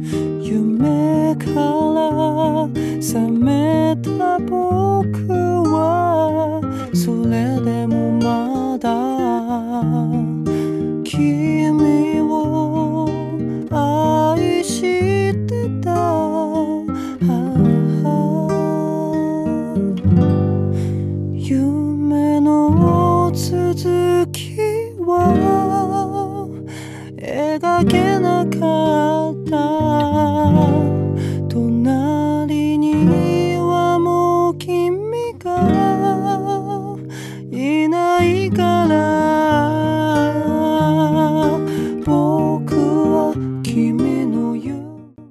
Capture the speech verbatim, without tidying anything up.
夢から覚めた僕はそれでもまだ君を愛してた。夢の続きは描けなかった